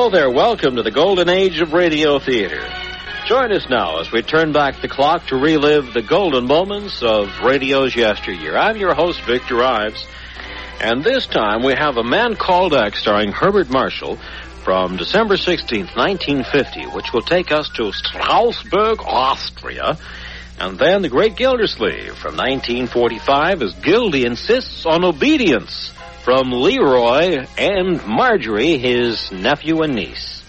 Hello there. Welcome to the golden age of radio theater. Join us now as we turn back the clock to relive the golden moments of radio's yesteryear. I'm your host, Victor Ives, and this time we have A Man Called X starring Herbert Marshall from December 16th, 1950, which will take us to Strasbourg, Austria, and then The Great Gildersleeve from 1945 as Gildy insists on obedience from Leroy and Marjorie, his nephew and niece.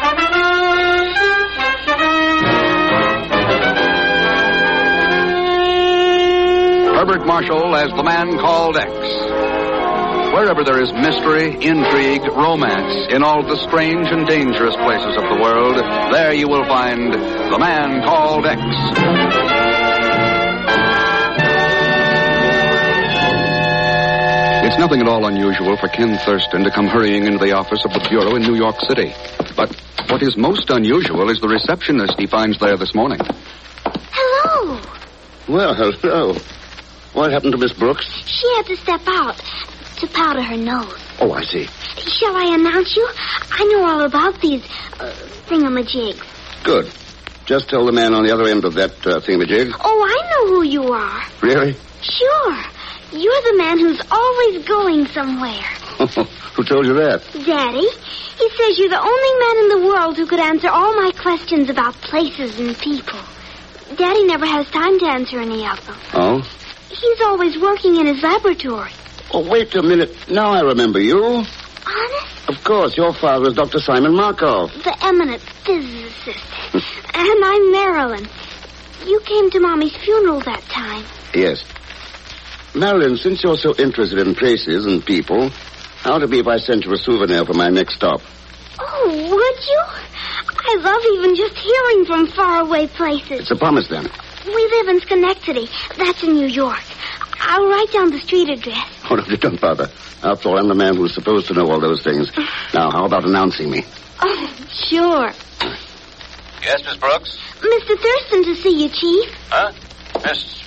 Herbert Marshall as The Man Called X. Wherever there is mystery, intrigue, romance, in all the strange and dangerous places of the world, there you will find The Man Called X. It's nothing at all unusual for Ken Thurston to come hurrying into the office of the Bureau in New York City. But what is most unusual is the receptionist he finds there this morning. Hello. Well, hello. What happened to Miss Brooks? She had to step out to powder her nose. Oh, I see. Shall I announce you? I know all about these thingamajigs. Good. Just tell the man on the other end of that thingamajig. Oh, I know who you are. Really? Sure. You're the man who's always going somewhere. Who told you that? Daddy. He says you're the only man in the world who could answer all my questions about places and people. Daddy never has time to answer any of them. Oh? He's always working in his laboratory. Oh, wait a minute. Now I remember you. Honest? Of course, your father is Dr. Simon Markov. The eminent physicist. And I'm Marilyn. You came to Mommy's funeral that time. Yes. Marilyn, since you're so interested in places and people, how would it be if I sent you a souvenir for my next stop? Oh, would you? I love even just hearing from faraway places. It's a promise, then. We live in Schenectady. That's in New York. I'll write down the street address. Oh, no, you don't bother. After all, I'm the man who's supposed to know all those things. Now, how about announcing me? Oh, sure. Yes, Miss Brooks? Mr. Thurston to see you, Chief. Huh? Miss...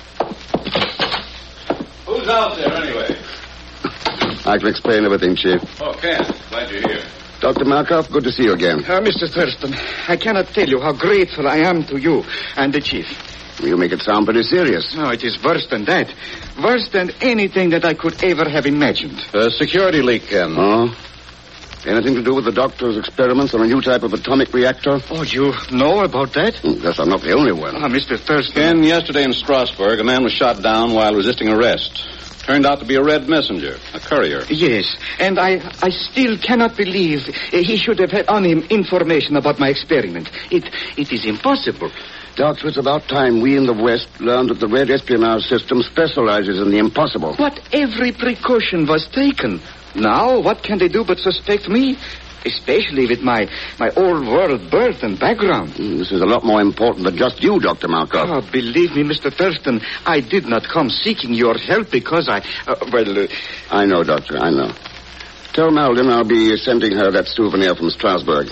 Who's out there, anyway? I can explain everything, Chief. Oh, Ken. Glad you're here. Dr. Markov, good to see you again. Mr. Thurston, I cannot tell you how grateful I am to you and the Chief. You make it sound pretty serious. No, it is worse than that. Worse than anything that I could ever have imagined. Security leak, Ken. Oh? Anything to do with the doctor's experiments on a new type of atomic reactor? Oh, you know about that? Guess I'm not the only one. Mr. Thurston. Ken, yesterday in Strasbourg, a man was shot down while resisting arrest. Turned out to be a red messenger, a courier. Yes, and I still cannot believe he should have had on him information about my experiment. It is impossible. Doctor, it's about time we in the West learned that the red espionage system specializes in the impossible. But every precaution was taken. Now, what can they do but suspect me? Especially with my old-world birth and background. This is a lot more important than just you, Dr. Markov. Oh, believe me, Mr. Thurston, I did not come seeking your help because I know, Doctor, I know. Tell Marilyn I'll be sending her that souvenir from Strasbourg.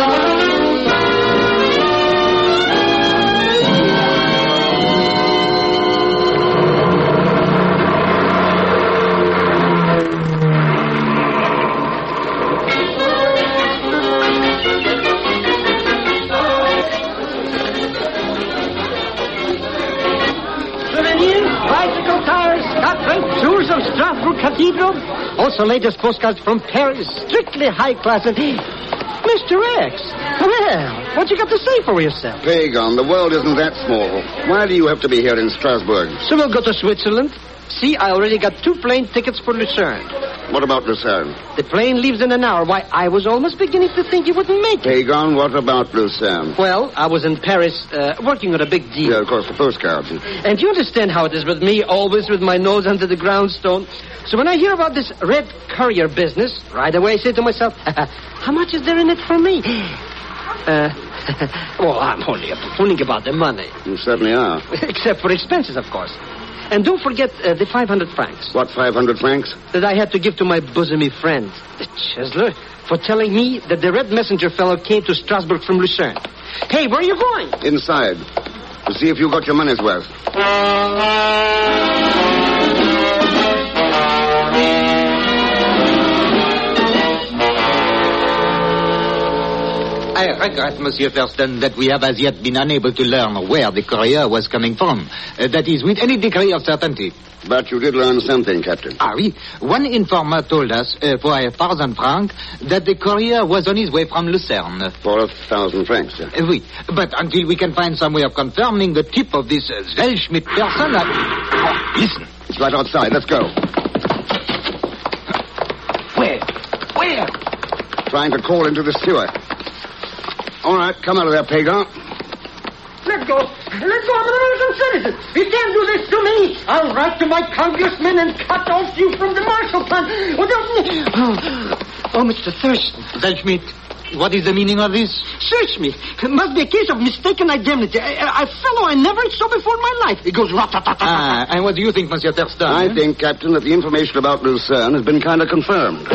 Cathedral. Also latest postcards from Paris. Strictly high class. And Mr. X, well, what you got to say for yourself? Pagan, the world isn't that small. Why do you have to be here in Strasbourg? So we'll go to Switzerland. See, I already got 2 plane tickets for Lucerne. What about Lucerne? The plane leaves in an hour. Why, I was almost beginning to think you wouldn't make it. Pagan, what about Lucerne? Well, I was in Paris working on a big deal. Yeah, of course, the postcards. And you understand how it is with me, always with my nose under the groundstone. So when I hear about this red courier business, right away I say to myself, how much is there in it for me? Well, I'm only fooling about the money. You certainly are. Except for expenses, of course. And don't forget the 500 francs. What, 500 francs? That I had to give to my bosomy friend, the Chisler, for telling me that the red messenger fellow came to Strasbourg from Lucerne. Hey, where are you going? Inside. To see if you got your money's worth. I regret, Monsieur Thurston, that we have as yet been unable to learn where the courier was coming from. That is, with any degree of certainty. But you did learn something, Captain. Ah, oui. One informer told us, for 1,000 francs, that the courier was on his way from Lucerne. For 1,000 francs, yeah. Oui. But until we can find some way of confirming the tip of this Zellschmidt person... listen. It's right outside. Let's go. Where? Trying to call into the sewer. All right, come out of there, Pagan. Let go. I'm an American citizen. You can't do this to me. I'll write to my congressman and cut off you from the Marshall Plan. Oh, Mr. Thurston. Zellschmidt, what is the meaning of this? Search me. It must be a case of mistaken identity. A fellow I never saw before in my life. It goes rat-tat-tat-tat. And what do you think, Monsieur Thurston? I think, Captain, that the information about Lucerne has been kind of confirmed.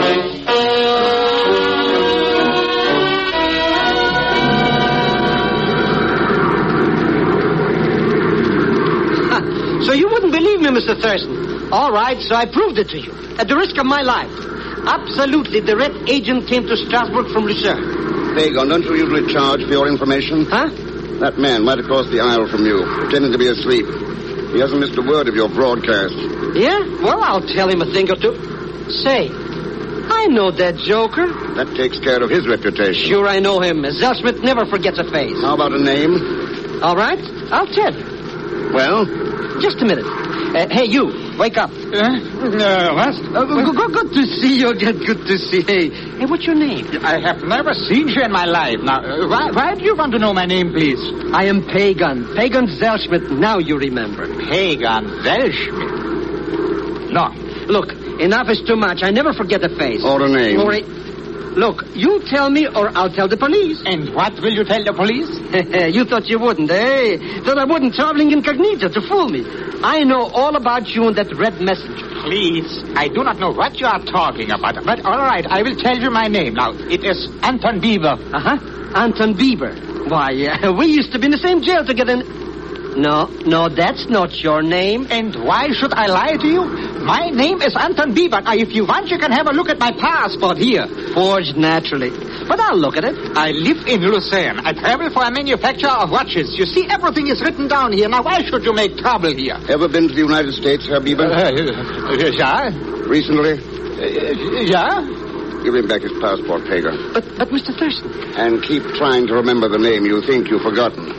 So you wouldn't believe me, Mr. Thurston. All right, so I proved it to you. At the risk of my life. Absolutely, the red agent came to Strasbourg from Lucerne. Pagan, don't you usually charge for your information? Huh? That man right across the aisle from you, pretending to be asleep. He hasn't missed a word of your broadcast. Yeah? Well, I'll tell him a thing or two. Say, I know that joker. That takes care of his reputation. Sure, I know him. Zellschmidt never forgets a face. How about a name? All right, I'll tell you. Well? Just a minute. Hey, you, wake up. What? Good to see you again. Good to see you. Hey, what's your name? I have never seen you in my life. Now, why do you want to know my name, please? I am Pagan. Pagan Zellschmidt. Now you remember. Pagan Zellschmidt. No. Look, enough is too much. I never forget a face. Or a name. Look, you tell me or I'll tell the police. And what will you tell the police? You thought you wouldn't, eh? Thought I wouldn't, traveling incognito to fool me. I know all about you and that red messenger. Please, I do not know what you are talking about. But all right, I will tell you my name. Now, it is Anton Bieber. Uh-huh. Anton Bieber. Why, we used to be in the same jail together. No, that's not your name. And why should I lie to you? My name is Anton Bieber. Now, if you want, you can have a look at my passport here. Forged, naturally. But I'll look at it. I live in Lucerne. I travel for a manufacturer of watches. You see, everything is written down here. Now, why should you make trouble here? Ever been to the United States, Herr Bieber? Yeah. Recently? Yeah. Give him back his passport, Pagan. But Mr. Thurston. And keep trying to remember the name you think you've forgotten.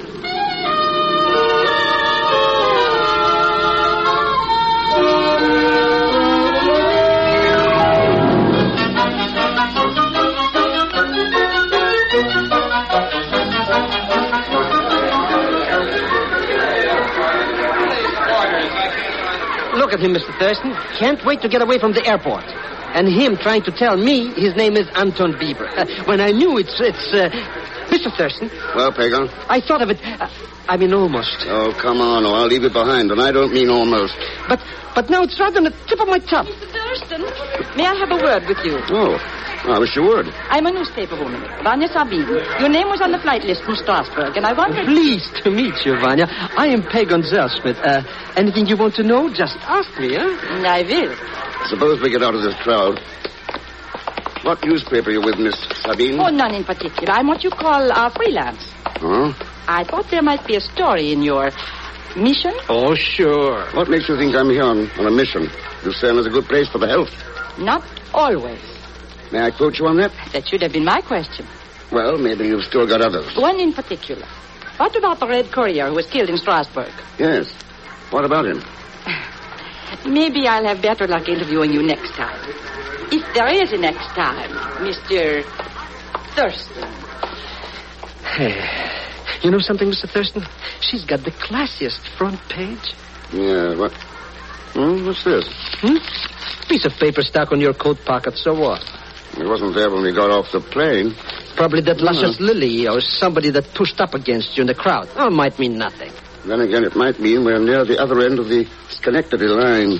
Look at him, Mr. Thurston. Can't wait to get away from the airport. And him trying to tell me his name is Anton Bieber. When I knew it's Mr. Thurston. Well, Pagan? I thought of it. I mean, almost. Oh, come on, or I'll leave it behind, and I don't mean almost. But now it's right on the tip of my tongue. Mr. Thurston, may I have a word with you? Oh, I wish you would. I'm a newspaper woman, Vanya Sabine. Your name was on the flight list from Strasbourg, and I wondered... Pleased to meet you, Vanya. I am Pagan Zellschmidt. Anything you want to know, just ask me, huh? I will. Suppose we get out of this crowd. What newspaper are you with, Miss Sabine? Oh, none in particular. I'm what you call freelance. Huh? I thought there might be a story in your mission. Oh, sure. What makes you think I'm here on a mission? Lucerne is a good place for the health. Not always. May I quote you on that? That should have been my question. Well, maybe you've still got others. One in particular. What about the Red Courier who was killed in Strasbourg? Yes. What about him? Maybe I'll have better luck interviewing you next time. If there is a next time, Mr. Thurston. Hey, you know something, Mr. Thurston? She's got the classiest front page. Yeah, what? What's this? Piece of paper stuck on your coat pocket, so what? It wasn't there when we got off the plane. Probably that luscious Lily or somebody that pushed up against you in the crowd. Oh, it might mean nothing. Then again, it might mean we're near the other end of the Schenectady line.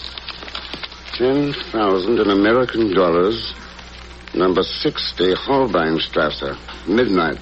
10,000 in American dollars. Number 60, Holbeinstrasse. Midnight.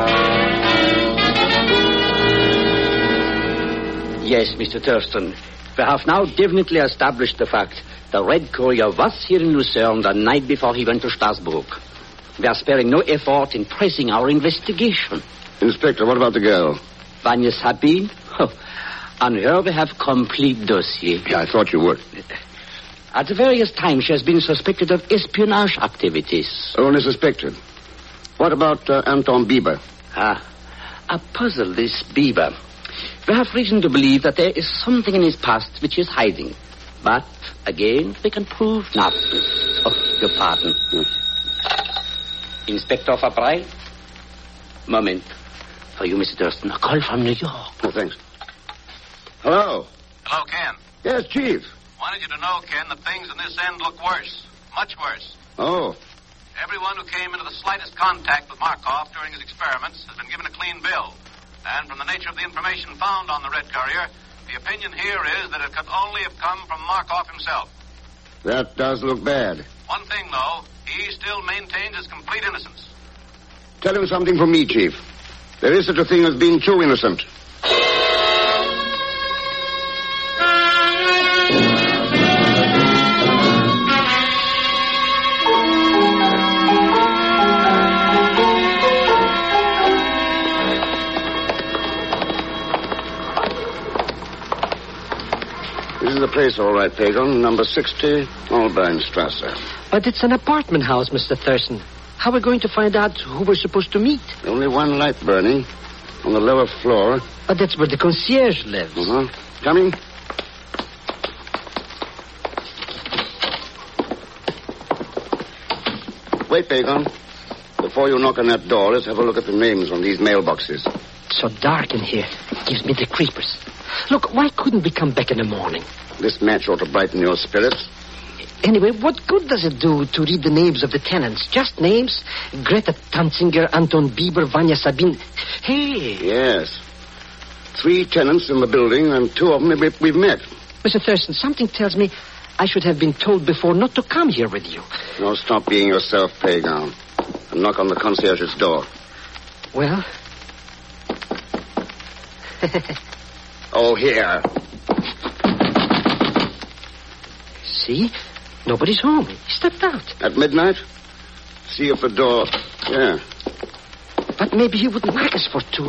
Yes, Mr. Thurston. We have now definitely established the fact the Red Courier was here in Lucerne the night before he went to Strasbourg. We are sparing no effort in pressing our investigation. Inspector, what about the girl? Vanya Sabine? Oh, on her we have complete dossier. Yeah, I thought you would. At various times she has been suspected of espionage activities. Only suspected. What about Anton Bieber? A puzzle, this Bieber. We have reason to believe that there is something in his past which he is hiding. But, again, we can prove nothing. Oh, your pardon. Inspector Fabre? Moment. For you, Mr. Thurston. A call from New York. Oh, thanks. Hello? Hello, Ken. Yes, Chief. Wanted you to know, Ken, that things in this end look worse. Much worse. Oh. Everyone who came into the slightest contact with Markov during his experiments has been given a clean bill. And from the nature of the information found on the Red Courier, the opinion here is that it could only have come from Markov himself. That does look bad. One thing, though, he still maintains his complete innocence. Tell him something from me, Chief. There is such a thing as being too innocent. This is the place, all right, Pagan. Number 60, Albeinstrasse. But it's an apartment house, Mr. Thurston. How are we going to find out who we're supposed to meet? Only one light burning on the lower floor. But that's where the concierge lives. Coming? Wait, Pagan. Before you knock on that door, let's have a look at the names on these mailboxes. It's so dark in here. It gives me the creepers. Look, why couldn't we come back in the morning? This match ought to brighten your spirits. Anyway, what good does it do to read the names of the tenants? Just names? Greta Tanzinger, Anton Bieber, Vanya Sabine. Hey. Yes. 3 tenants in the building, and 2 of them we've met. Mr. Thurston, something tells me I should have been told before not to come here with you. No, stop being yourself, Pagan. And knock on the concierge's door. Well? Oh, here. See? Nobody's home. He stepped out. At midnight? See if the door... Yeah. But maybe he wouldn't like us for 2.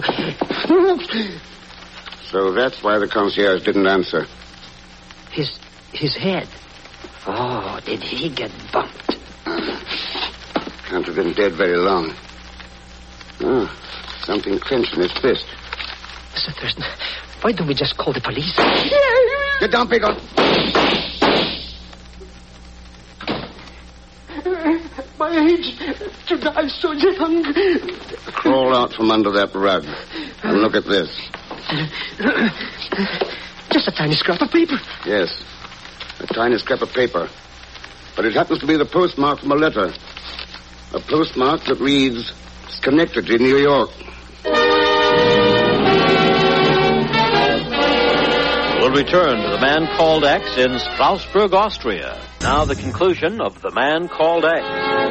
So that's why the concierge didn't answer. His head. Oh, did he get bumped? Can't have been dead very long. Oh, something clenched in his fist. Mr. Thurston, why don't we just call the police? Get down, Pagan. My age to die so young. Crawl out from under that rug and look at this. Just a tiny scrap of paper. Yes, a tiny scrap of paper. But it happens to be the postmark from a letter. A postmark that reads, Schenectady, New York. We'll return to The Man Called X in Strasbourg, Austria. Now the conclusion of The Man Called X.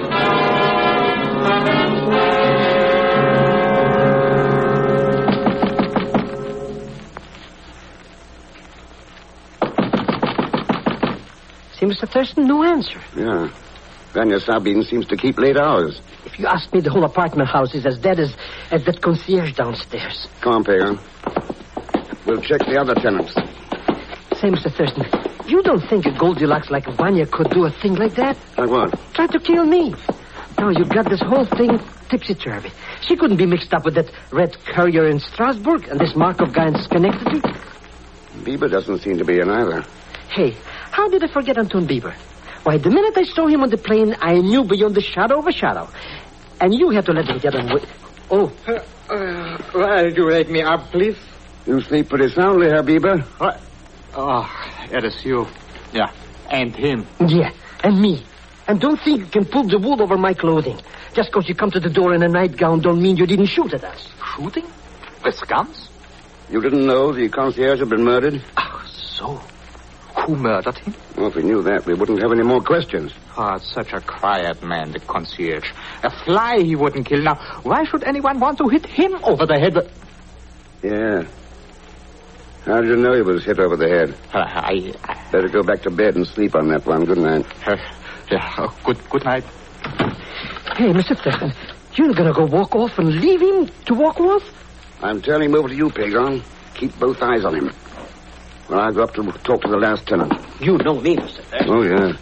See, Mr. Thurston, no answer. Yeah. Vanya Sabine seems to keep late hours. If you ask me, the whole apartment house is as dead as that concierge downstairs. Come on, Pagan. We'll check the other tenants. Say, Mr. Thurston, you don't think a Goldilocks like Vanya could do a thing like that? Like what? Try to kill me. Now, you got this whole thing tipsy-turvy. She couldn't be mixed up with that Red Courier in Strasbourg and this Markov guy in Schenectady. Bieber doesn't seem to be in either. Hey, how did I forget Anton Bieber? Why, the minute I saw him on the plane, I knew beyond the shadow of a shadow. And you had to let him get away. Oh. Will you wake me up, please? You sleep pretty soundly, Herr Bieber. What? Oh, it is you. Yeah, and him. Yeah, and me. And don't think you can pull the wool over my clothing. Just because you come to the door in a nightgown don't mean you didn't shoot at us. Shooting? With guns? You didn't know the concierge had been murdered? Oh, so... Who murdered him? Well, if we knew that, we wouldn't have any more questions. Oh, such a quiet man, the concierge. A fly he wouldn't kill. Now, why should anyone want to hit him over the head? Yeah. How did you know he was hit over the head? I Better go back to bed and sleep on that one. Good night. Good night. Hey, Mr. Thurston, you're going to go walk off and leave him to walk off? I'm turning him over to you, Pagon. Keep both eyes on him. Well, I'll go up to talk to the last tenant. You know me, Mr. Thurston. Oh, yeah.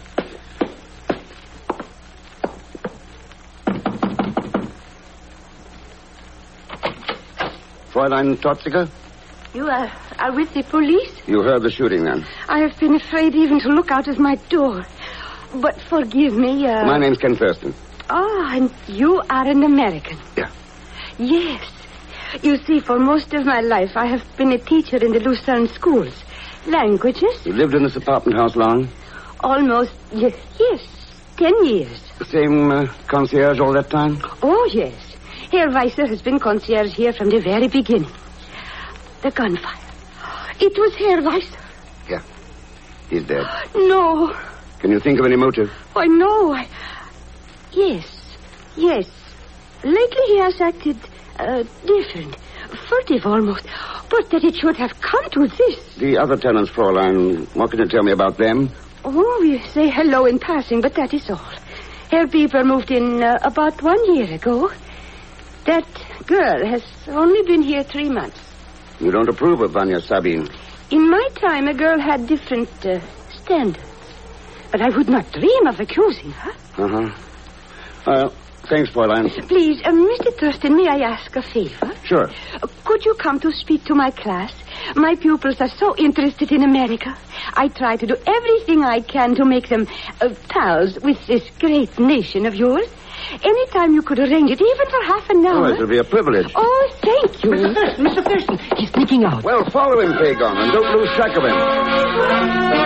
Fräulein Totziger? You are with the police? You heard the shooting, then? I have been afraid even to look out of my door. But forgive me, My name's Ken Thurston. Oh, and you are an American? Yeah. Yes. You see, for most of my life, I have been a teacher in the Lucerne schools. Languages? You lived in this apartment house long? Almost, yes, 10 years. The same concierge all that time? Oh, yes. Herr Weisser has been concierge here from the very beginning. The gunfire. It was Herr Weisser. Yeah. He's dead. No. Can you think of any motive? Why, no. Yes. Lately he has acted different. Furtive almost. But that it should have come to this. The other tenants, Fräulein, what can you tell me about them? Oh, we say hello in passing, but that is all. Herr Bieber moved in about 1 year ago. That girl has only been here 3 months. You don't approve of Vanya Sabin? In my time, a girl had different standards. But I would not dream of accusing her. Uh-huh. Thanks, Fräulein. Please, Mr. Thurston, may I ask a favor? Sure. Could you come to speak to my class? My pupils are so interested in America. I try to do everything I can to make them pals with this great nation of yours. Anytime you could arrange it, even for half an hour. Oh, it'll be a privilege. Oh, thank you. Mr. Thurston, he's sneaking out. Well, follow him, Pagon, and don't lose track of him.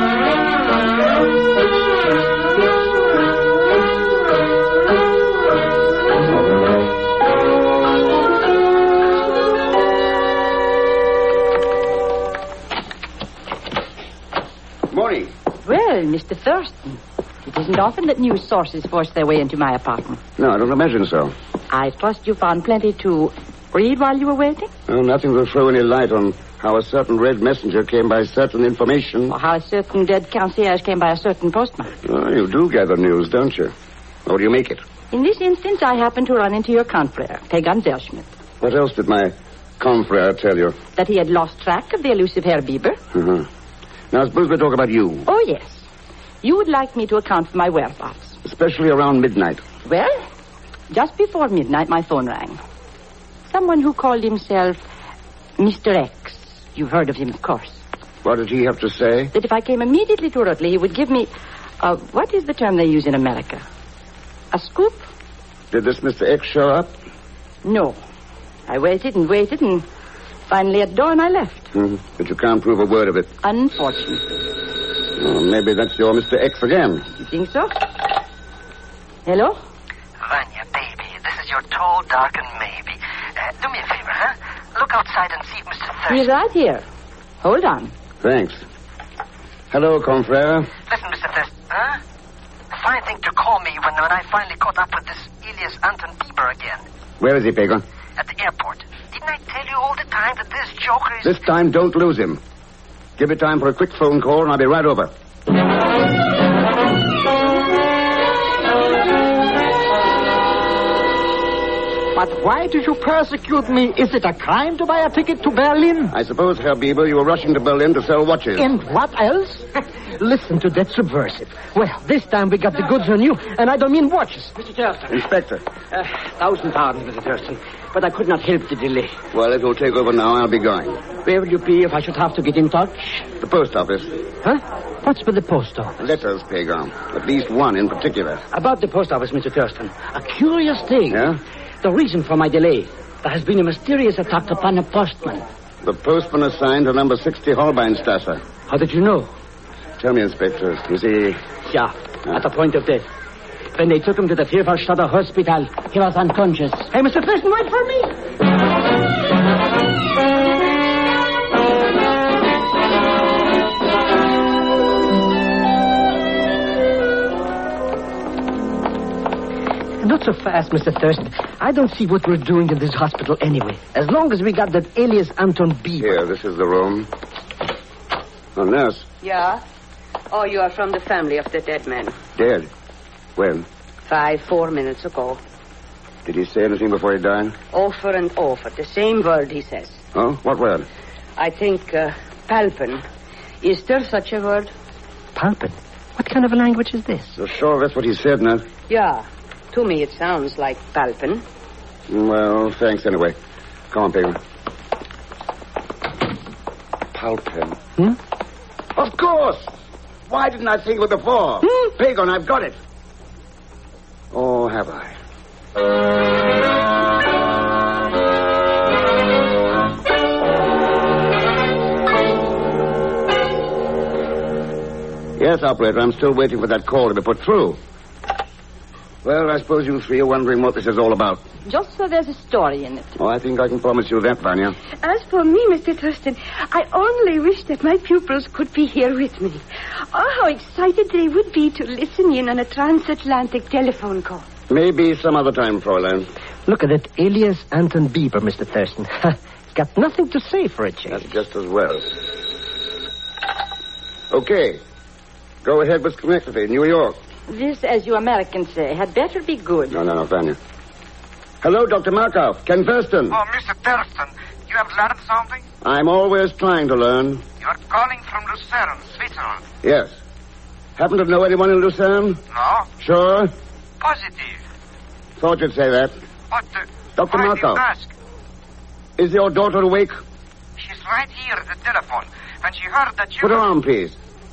Morning. Well, Mr. Thurston, it isn't often that news sources force their way into my apartment. No, I don't imagine so. I trust you found plenty to read while you were waiting? Well, nothing will throw any light on how a certain red messenger came by certain information. Or how a certain dead concierge came by a certain postman. Oh, you do gather news, don't you? How do you make it? In this instance, I happened to run into your confrere, Pagan Zellschmidt. What else did my confrere tell you? That he had lost track of the elusive Herr Bieber. Uh-huh. Now, suppose we talk about you. Oh, yes. You would like me to account for my whereabouts. Especially around midnight. Well, just before midnight, my phone rang. Someone who called himself Mr. X. You've heard of him, of course. What did he have to say? That if I came immediately to Rutley, he would give me... what is the term they use in America? A scoop? Did this Mr. X show up? No. I waited and finally at dawn I left. Mm-hmm. But you can't prove a word of it. Unfortunately. Oh, maybe that's your Mr. X again. You think so? Hello? Vanya, baby, this is your tall, dark, and maybe. Do me a favor, huh? Look outside and see if Mr. Thurston... He's right here. Hold on. Thanks. Hello, confrere. Listen, Mr. Thurston, huh? Fine thing to call me when I finally caught up with this Elias Anton Bieber again. Where is he, Pagon? At the airport. Didn't I tell you all the time that this joker is... This time, don't lose him. Give it time for a quick phone call, and I'll be right over. But why did you persecute me? Is it a crime to buy a ticket to Berlin? I suppose, Herr Bieber, you were rushing to Berlin to sell watches. And what else? Listen to that subversive. Well, this time we got the goods on you, and I don't mean watches. Mr. Thurston. Inspector. 1,000 pardons, Mr. Thurston, but I could not help the delay. Well, if you'll take over now, I'll be going. Where will you be if I should have to get in touch? The post office. Huh? What's with the post office? Letters, Pagon. At least one in particular. About the post office, Mr. Thurston. A curious thing. Yeah? The reason for my delay. There has been a mysterious attack upon a postman. The postman assigned to number 60 Holbeinstrasse. How did you know? Tell me, Inspector. Is he... Yeah, at the point of death. When they took him to the Vierwaldstätter Hospital, he was unconscious. Hey, Mr. Thurston, wait for me! Not so fast, Mr. Thurston. I don't see what we're doing in this hospital anyway. As long as we got that alias Anton Bieber. Here, this is the room. Oh, nurse. Yeah? Oh, you are from the family of the dead man. Dead? When? 4 minutes ago. Did he say anything before he died? Over and over. The same word he says. Oh? What word? I think palpen. Is there such a word? Palpen? What kind of a language is this? So sure that's what he said, nurse? Yeah. To me it sounds like palpen. Well, thanks anyway. Come on, Pagan. Palpen. Of course! Why didn't I think of it before? Pagan, I've got it. Oh, have I? Yes, operator, I'm still waiting for that call to be put through. Well, I suppose you three are wondering what this is all about. Just so there's a story in it. Oh, I think I can promise you that, Vanya. As for me, Mr. Thurston, I only wish that my pupils could be here with me. Oh, how excited they would be to listen in on a transatlantic telephone call. Maybe some other time, Fräulein. Look at that alias Anton Bieber, Mr. Thurston. Got nothing to say for a change. That's just as well. Okay. Go ahead with Schenectady, New York. This, as you Americans say, had better be good. No, Vanya. Hello, Dr. Markov. Ken Thurston. Oh, Mr. Thurston, you have learned something? I'm always trying to learn. You're calling from Lucerne, Switzerland. Yes. Happen to know anyone in Lucerne? No. Sure? Positive. Thought you'd say that. But, Dr. why do Markov. you ask? Is your daughter awake? She's right here at the telephone. When she heard that you... Put her on, please.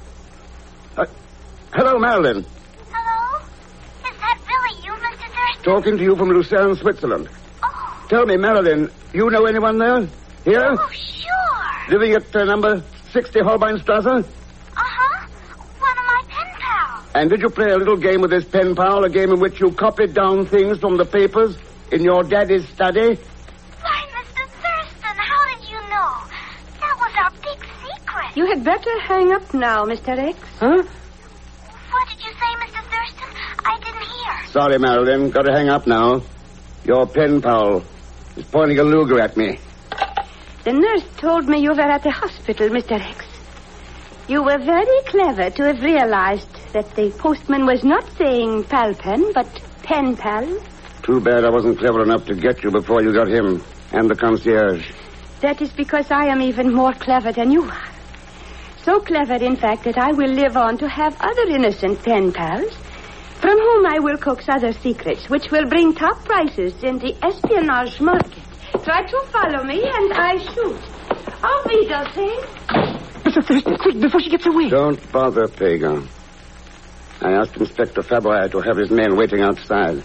Hello, Marilyn. Hello? Is that really you, Mr. Thurston? Talking to you from Lucerne, Switzerland. Oh. Tell me, Marilyn, you know anyone there? Here? Oh, sure. Living at number 60 Holbeinstrasse? Uh-huh. One of my pen pals. And did you play a little game with this pen pal, a game in which you copied down things from the papers in your daddy's study? Why, Mr. Thurston, how did you know? That was our big secret. You had better hang up now, Mr. X. Huh? What did you say, Mr. Thurston? I didn't hear. Sorry, Marilyn. Got to hang up now. Your pen pal is pointing a Luger at me. The nurse told me you were at the hospital, Mr. X. You were very clever to have realized that the postman was not saying pal pen, but pen pal. Too bad I wasn't clever enough to get you before you got him and the concierge. That is because I am even more clever than you are. So clever, in fact, that I will live on to have other innocent pen pals, from whom I will coax other secrets, which will bring top prices in the espionage market. Try to follow me, and I shoot. Auf Wiedersehen. Mr. Thurston, quick, before she gets away. Don't bother, Pagan. I asked Inspector Fabry to have his men waiting outside.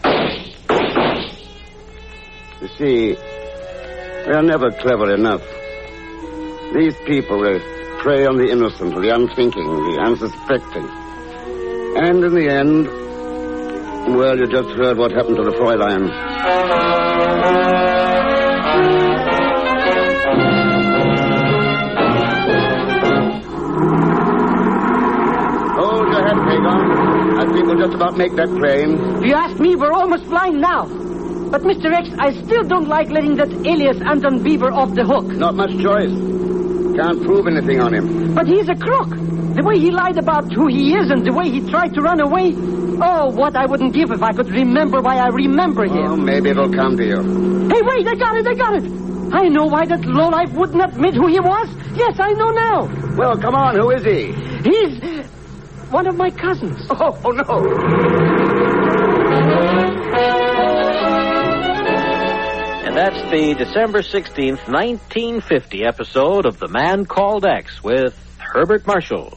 You see, they're never clever enough. These people, they prey on the innocent, the unthinking, the unsuspecting. And in the end, well, you just heard what happened to the Fräulein. Hold your head, Pagan. I think we'll just about make that plane. If you ask me, we're almost flying now. But, Mr. X, I still don't like letting that alias Anton Bieber off the hook. Not much choice. Can't prove anything on him. But he's a crook. The way he lied about who he is and the way he tried to run away. Oh, what I wouldn't give if I could remember why I remember him. Oh, maybe it'll come to you. Hey, wait, I got it. I know why that lowlife wouldn't admit who he was. Yes, I know now. Well, come on, who is he? He's one of my cousins. Oh no. And that's the December 16th, 1950 episode of The Man Called X with Herbert Marshall.